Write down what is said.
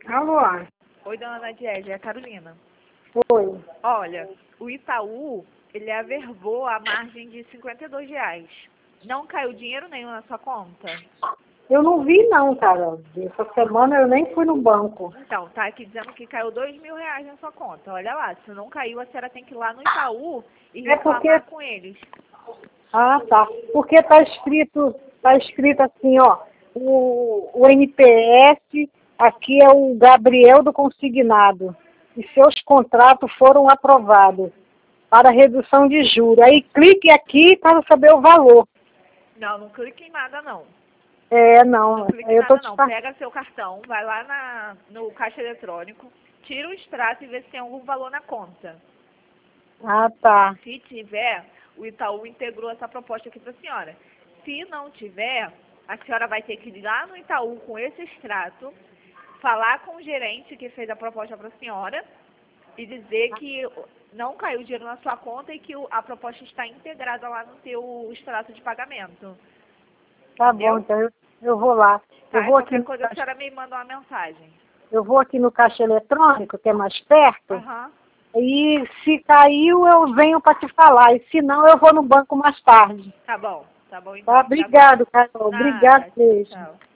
Alô? Oi, dona Nadiege, é a Carolina. Oi. Olha, o Itaú, ele averbou a margem de R$ 52. Não caiu dinheiro nenhum na sua conta? Eu não vi não, cara. Essa semana eu nem fui no banco. Então, tá aqui dizendo que caiu R$ 2.000 na sua conta. Olha lá, se não caiu, a senhora tem que ir lá no Itaú e reclamar com eles. Ah, tá. Porque tá escrito assim, ó. O NPS, aqui é o Gabriel do Consignado. E seus contratos foram aprovados para redução de juros. Aí clique aqui para saber o valor. Não, não clique em nada, não. Não. Não clique em nada, não. Pega seu cartão, vai lá no caixa eletrônico, tira o extrato e vê se tem algum valor na conta. Ah, tá. Se tiver, o Itaú integrou essa proposta aqui para a senhora. Se não tiver, a senhora vai ter que ir lá no Itaú com esse extrato, falar com o gerente que fez a proposta para a senhora e dizer que não caiu dinheiro na sua conta e que a proposta está integrada lá no teu extrato de pagamento. Tá Entendeu? bom, então eu vou lá. Tá, Eu vou qualquer aqui, coisa a senhora me manda uma mensagem. eu vou aqui no caixa eletrônico, que é mais perto. Aham. E se caiu, eu venho para te falar. E se não, eu vou no banco mais tarde. Tá bom então. Tá? Obrigado, Carol. Nada. Obrigado, beijo. Tchau.